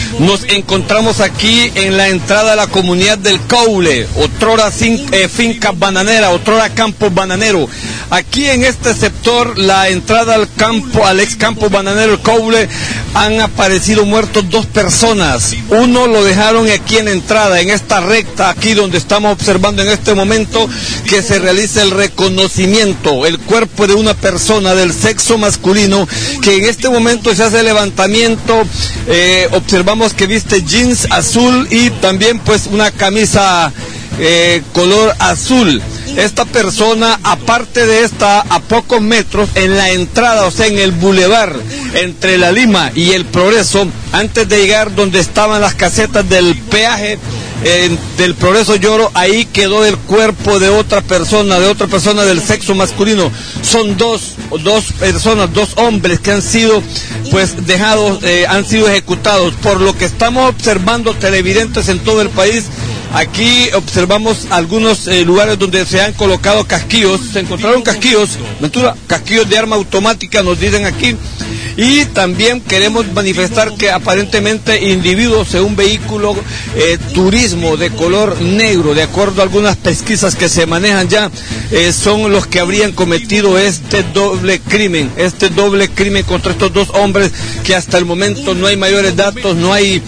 Nos encontramos aquí en la entrada a la comunidad del Coule, otrora finca bananera, otrora campo bananero. Aquí en este sector, la entrada al campo, al ex campo bananero el Coule, han aparecido muertos 2 personas. Uno lo dejaron aquí en la entrada, en esta recta, aquí donde estamos observando en este momento que se realiza el reconocimiento, el cuerpo de una persona del sexo masculino, que en este momento se hace el levantamiento. Observamos que viste jeans azul y también pues una camisa color azul. Esta persona, aparte de esta, a pocos metros, en la entrada, o sea, en el bulevar, entre La Lima y el Progreso, antes de llegar donde estaban las casetas del peaje, del Progreso Lloro, ahí quedó el cuerpo de otra persona del sexo masculino. Son dos personas, 2 hombres que han sido pues dejados, han sido ejecutados. Por lo que estamos observando, televidentes en todo el país, aquí observamos algunos lugares donde se han colocado casquillos, se encontraron casquillos, casquillos de arma automática, nos dicen aquí. Y también queremos manifestar que aparentemente individuos en un vehículo turismo de color negro, de acuerdo a algunas pesquisas que se manejan ya, son los que habrían cometido este doble crimen contra estos 2 hombres, que hasta el momento no hay mayores datos, no hay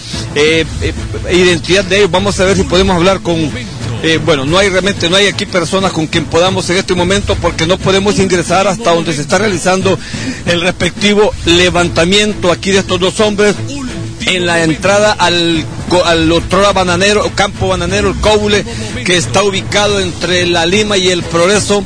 identidad de ellos. Vamos a ver si podemos hablar con... no hay aquí personas con quien podamos en este momento, porque no podemos ingresar hasta donde se está realizando el respectivo levantamiento aquí de estos 2 hombres en la entrada al otrora bananero, campo bananero, el Coule, que está ubicado entre La Lima y el Progreso,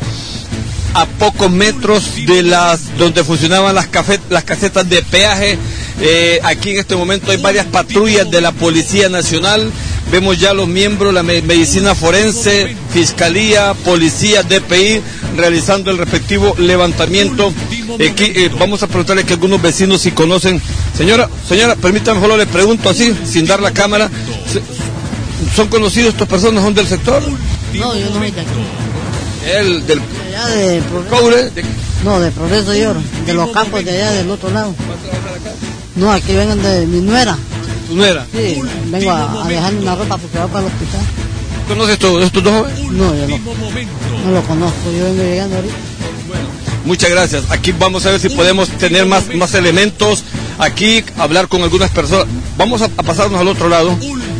a pocos metros de donde funcionaban las casetas de peaje. Aquí en este momento hay varias patrullas de la Policía Nacional. Vemos ya los miembros, la medicina forense, fiscalía, policía, DPI, realizando el respectivo levantamiento. Aquí vamos a preguntarle que algunos vecinos si conocen. Señora, permítame, solo le pregunto así, sin dar la cámara. ¿Son conocidos estas personas? ¿Son del sector? No, yo no soy de aquí. ¿El del allá de Coule? No, de Progreso Lloro, de los campos de allá del otro lado. ¿Va a trabajar acá? No, aquí vengan de mi nuera. ¿Tu nuera? Sí, vengo a dejarle una ropa porque va para el hospital. ¿Conoces estos 2 jóvenes? No, yo no lo conozco, yo vengo llegando ahorita. Bueno, muchas gracias. Aquí vamos a ver si podemos tener más elementos, aquí hablar con algunas personas. Vamos a pasarnos al otro lado.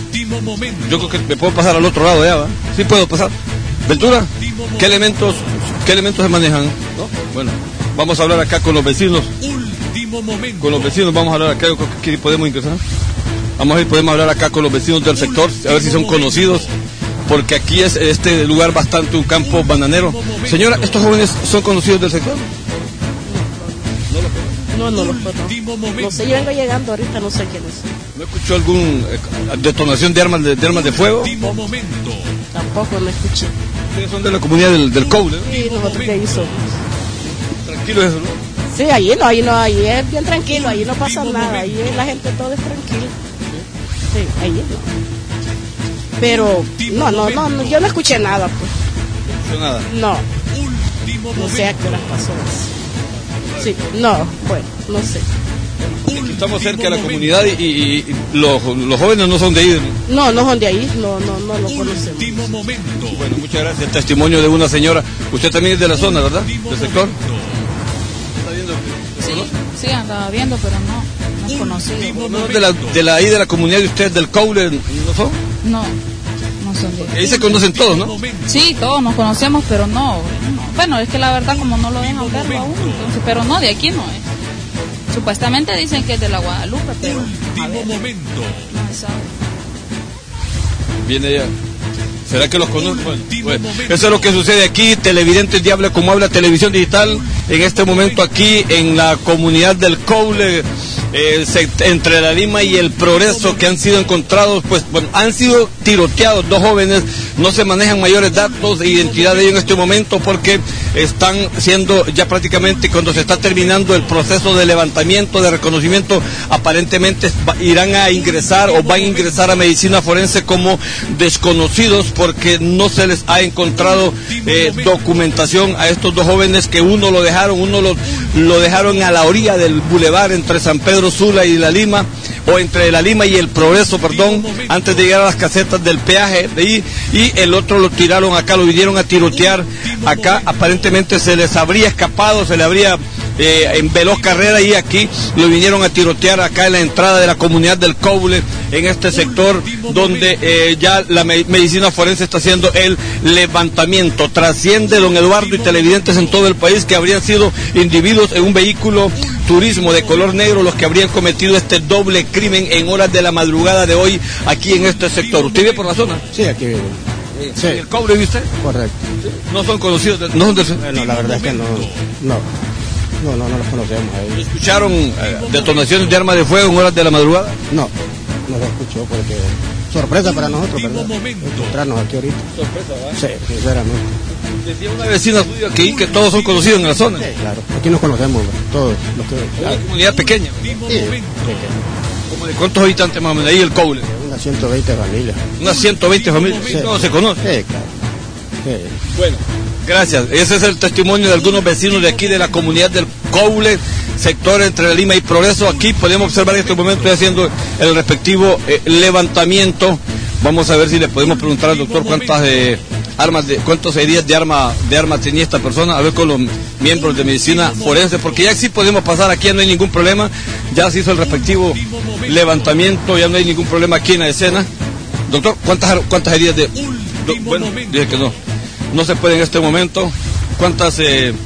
Yo creo que me puedo pasar al otro lado ya, ¿va? Sí puedo pasar. Ventura, ¿qué elementos se manejan? ¿No? Bueno, vamos a hablar acá con los vecinos. Vamos a hablar acá, ¿qué podemos ingresar? Vamos a ver, podemos hablar acá con los vecinos del sector, a ver si son conocidos, porque aquí es este lugar bastante un campo bananero. Señora, ¿estos jóvenes son conocidos del sector? No los conozco. No sé, yo vengo llegando ahorita, no sé quiénes son. ¿No escuchó algún detonación de armas de fuego? Tampoco lo escuché. ¿Ustedes son de la comunidad del Coule? Sí, nosotros de ahí somos. Tranquilo eso, ¿no? Sí, ahí es bien tranquilo, ahí no pasa nada, ahí la gente todo es tranquilo. Sí, ahí no. Pero, no, yo no escuché nada, pues. ¿No escuchó nada? No sé a qué horas pasó eso. Sí, bueno, no sé. Aquí estamos cerca de la comunidad y los jóvenes no son de ahí. No son de ahí, no lo conocemos. Bueno, muchas gracias. El testimonio de una señora. Usted también es de la zona, ¿verdad? ¿Del sector? Sí, andaba viendo, pero no es conocido. ¿No de la comunidad de ustedes del Coule, no son? No son de ahí se conocen todos, ¿no? Sí, todos nos conocemos, pero no. Bueno, es que la verdad como no lo dejan verlo aún, entonces, pero no, de aquí no es. Supuestamente dicen que es de la Guadalupe, pero a ver, no se sabe. Viene ya. ¿Será que los conozco? Bueno, eso es lo que sucede aquí. Televidentes de Habla como Habla Televisión Digital. En este momento aquí en la comunidad del Coule, entre La Lima y el Progreso, que han sido encontrados, han sido tiroteados 2 jóvenes. No se manejan mayores datos de identidad de ellos en este momento porque están siendo ya prácticamente, cuando se está terminando el proceso de levantamiento, de reconocimiento, aparentemente irán a ingresar o van a ingresar a medicina forense como desconocidos, porque no se les ha encontrado documentación a estos 2 jóvenes, que uno lo dejaron a la orilla del bulevar entre San Pedro Pedro Sula y La Lima, o entre La Lima y el Progreso, perdón, antes de llegar a las casetas del peaje de ahí, y el otro lo tiraron acá, lo vinieron a tirotear acá. Aparentemente se les habría escapado, se le habría en veloz carrera, y aquí lo vinieron a tirotear acá en la entrada de la comunidad del Coule, en este sector donde ya la medicina forense está haciendo el levantamiento. Trasciende, don Eduardo, y televidentes en todo el país, que habrían sido individuos en un vehículo turismo de color negro los que habrían cometido este doble crimen en horas de la madrugada de hoy aquí en este sector. ¿Usted vive por la zona? Sí, aquí vive. Sí. ¿El Coule vive usted? Correcto. ¿No son conocidos? ¿No son de... Bueno, la verdad es que no los conocemos ahí. ¿Escucharon detonaciones de armas de fuego en horas de la madrugada? No lo escuchó, porque sorpresa para nosotros, ¿verdad? Encontrarnos aquí ahorita. Sorpresa, ¿verdad? Sí, sinceramente. Decía una vecina suya que todos son conocidos en la zona. Sí, claro. Aquí nos conocemos, todos los que... Es una comunidad pequeña. Sí, ¿Como de cuántos habitantes más o menos ahí el Coule? unas 120 familias. Unas 120 familias. Sí. Todos se conocen. Sí, claro. Sí. Bueno, gracias. Ese es el testimonio de algunos vecinos de aquí de la comunidad del Coule, sector entre La Lima y Progreso. Aquí podemos observar en este momento haciendo el respectivo levantamiento. Vamos a ver si le podemos preguntar al doctor cuántas cuántas heridas de arma tenía esta persona, a ver con los miembros de medicina forense, porque ya sí podemos pasar aquí, ya no hay ningún problema, ya se hizo el respectivo levantamiento, ya no hay ningún problema aquí en la escena. Doctor, ¿cuántas heridas de... Bueno, dije que no se puede en este momento. ¿Cuántas...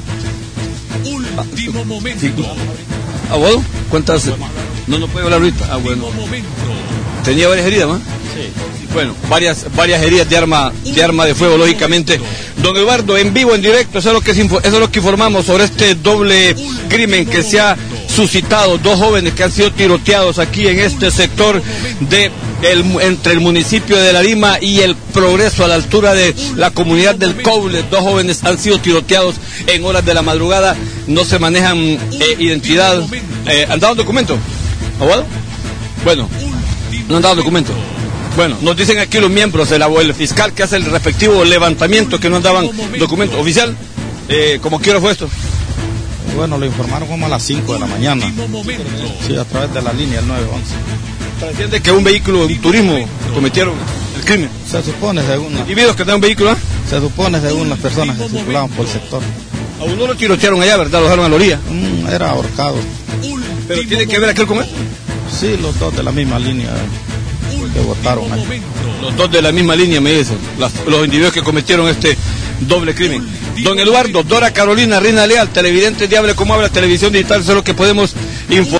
¿Abogado? ¿Cuántas? No puede hablar ahorita. Ah, bueno. ¿Tenía varias heridas más? Sí. Bueno, varias heridas de arma de fuego, lógicamente. Don Eduardo, en vivo, en directo, eso es lo que informamos sobre este doble crimen que se ha suscitado. Dos jóvenes que han sido tiroteados aquí en este sector entre el municipio de La Lima y el Progreso, a la altura de la comunidad del Coule. Dos jóvenes han sido tiroteados en horas de la madrugada. No se manejan identidad. ¿Han dado documento? ¿Abogado? Bueno, no han dado documento. Bueno, nos dicen aquí los miembros, el fiscal que hace el respectivo levantamiento, que no daban documento. Oficial, ¿cómo quiero fue esto? Bueno, lo informaron como a las 5 de la mañana. Sí, a través de la línea, el 911. ¿Entiende que un vehículo, un turismo, cometieron el crimen? Se supone, según... ¿Individuos que tenían un vehículo? Se supone, según las personas que circulaban por el sector. A uno lo tirotearon allá, ¿verdad? Lo dejaron a la orilla. Era ahorcado. ¿Pero tiene que ver aquel con él? Sí, los dos de la misma línea que votaron ahí. Los dos de la misma línea, me dicen, los individuos que cometieron este doble crimen. Don Eduardo, Dora Carolina, Reina Leal, televidente de Hable Como Habla, Televisión Digital, eso es lo que podemos informar.